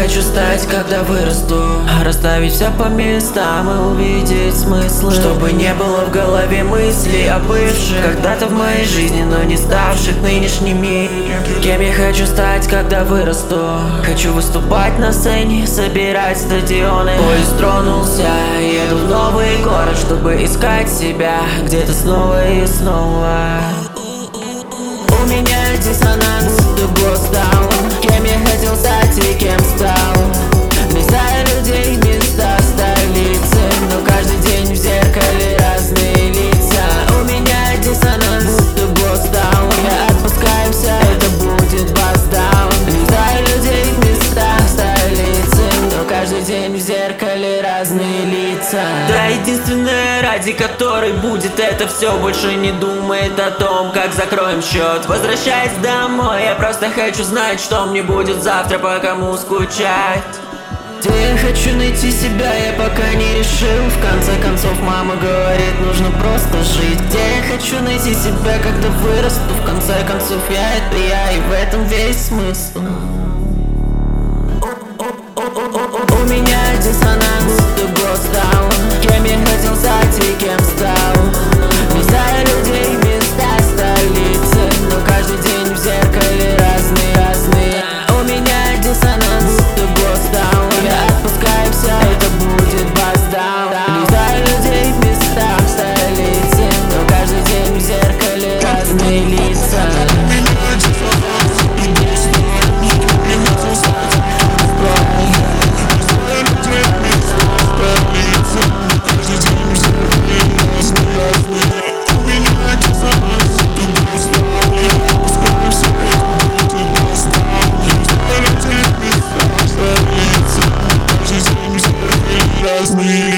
хочу стать, когда вырасту? Расставить все по местам и увидеть смыслы, чтобы не было в голове мыслей о бывших когда-то в моей жизни, но не ставших нынешними. Кем я хочу стать, когда вырасту? Хочу выступать на сцене, собирать стадионы. Поезд тронулся, еду в новый город, чтобы искать себя где-то снова и снова. У меня диссонанс, голос даун. Кем я хотел стать и кем стал? Места людей, места столицы, но каждый день в зеркале разные лица. У меня диссонанс, голос даун. Я отпускаю все, это будет бас-даун. Места людей, места столицы, но каждый день в зеркале разные лица. Да, единственное, ради которой будет это все, больше не думает о том, как закроем счет. Возвращаясь домой, я просто хочу знать, что мне будет завтра, по кому скучать. Где я хочу найти себя, я пока не решил. В конце концов, мама говорит, нужно просто жить. Где я хочу найти себя, когда вырасту? В конце концов, я это я, и в этом весь смысл. У меня диссонанс, голос даун. Кем я хотел стать и кем стал? Места людей, места столицы, но каждый день в зеркале разные. У меня диссонанс, голос даун. Я отпускаю все, это будет бас-даун. Места людей, места столицы, но каждый день в зеркале разные лица. Me